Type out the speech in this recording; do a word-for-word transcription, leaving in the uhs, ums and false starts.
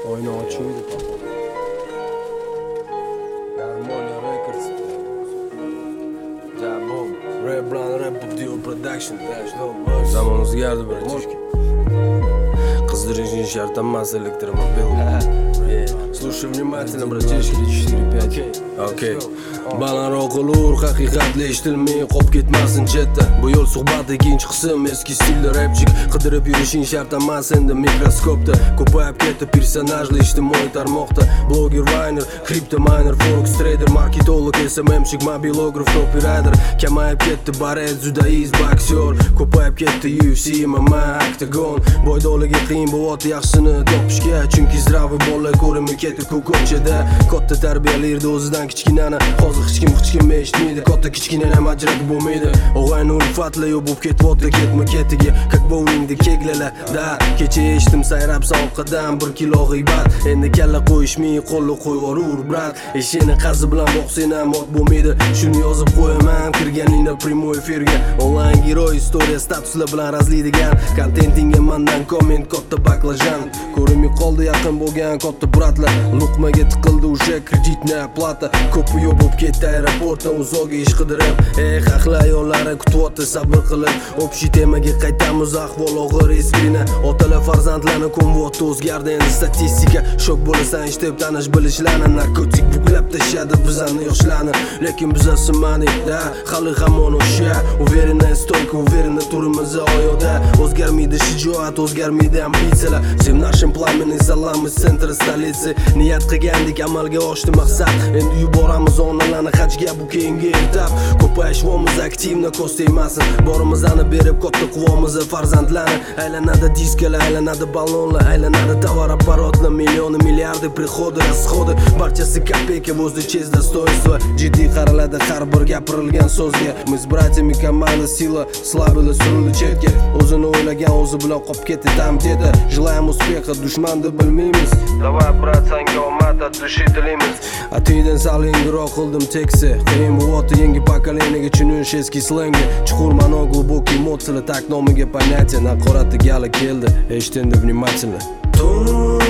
Oyunu açıyorduk. Harmonia Records. Jabom. Red Brown Rap Dio Production. Zaman o'zgardi birinchi. Qizdirishing shart emas elektromobil. Слушай внимательно, братишка. четыре пять. Окей. Balandroq olur, haqiqatli eshitilmay qolib ketmasin chetda. Bu yo'l suhbati ikkinchi qism, eski stilda rapchik. Qidirib yurishing shart emas endi mikroskopda. Ko'payib ketdi personajli ijtimoiy tarmoqda. Blogger, vayner, kripto miner, forex trader, marketolog, S M M'chik, mobilograf, copywriter. Kamayib ketdi baret, judaist, boksyor. Ko'payib ketdi U F C, M M A, Octagon. Boydoligi qiyin bo'lyapti yaxshini topishga, chunki zravi bolalar ko'rinmay ketdi ko'kochada. Katta tarbiyalardi o'zidan kichkinani. Hozir hech kim hech kim eshitmaydi, katta kichkinani ham ajratib bo'lmaydi. Og'ayni ulfatli yo bo'lib ketyapti ketma ketiga, как bowlingda keglalar. Da, kecha eshitdim sayrab soqadan bir kilo g'iybat. Endi kalla qo'yishmay qo'lni qo'yvor ur brat. Eshini qazi bilan boqsang ham ot bo'lmaydi. Shuni yozib qo'yaman kirganingda prямой efirga. Onlayn giroy istoriya statuslar bilan razlaydigan kontentingga mendan komment katta baklajan. Ko'rinmay qoldi yaqin bo'lgan katta bratlar. Luqmaga tiqildi o'sha kreditna plata. Ko'pi yo'q bo'lib ketdi aeroportdan uzoqga ish qidirib. Ey ahli ayollari kutyapti sabr qilib. Общий temaga qaytamiz, ahvol og'ir eskina. Otalar farzandlarni ko'myapti, o'zgardi endi statistika. Shok bo'lasan eshitib tanish bilishlarni, narkotik buklab tashadi bizani yoshlarni. Lekin biza simanikda hali hamon o'sha. Уверенная стойка, уверенно turimiz oyoqda. O'zgarmaydi shijoat, o'zgarmaydi ambitsiyalar. Sen нашим пламенный салам из центра столицы. Niyat qilgandik amalga oshdi maqsad. Endi yuboramiz onalarni hajga, bu keyingi etap. Ko'payishimiz aktivni ko'staymasin. Borimizni berib katta quvamiz farzandlarni. Aylanadi diskalar, aylanadi ballonlar, aylanadi tovar apparatlar, million milliardi приходы, расходы. Barchasi kopeyka возле честь достоинства. Jiddiy qaraladi har bir gapirilgan so'zga. Мы с братьями команда сила, слабыlar surildi chetga. O'zini o'ylagan o'zi bilan qolib ketdi tam dedi. Желаем успеха, dushmanni bilmaymiz. Давай, брат, senga omad, от души tilaymiz. Atiydan sal ingroq qildim teksi. Qiyin bo'lyapti yangi pokoleniyaga tushunish eski slengi. Chuqur ma'no, глубокий эмоциялар, так nomiga понятие. Naqorati gali keldi. Eshitindi внимательно.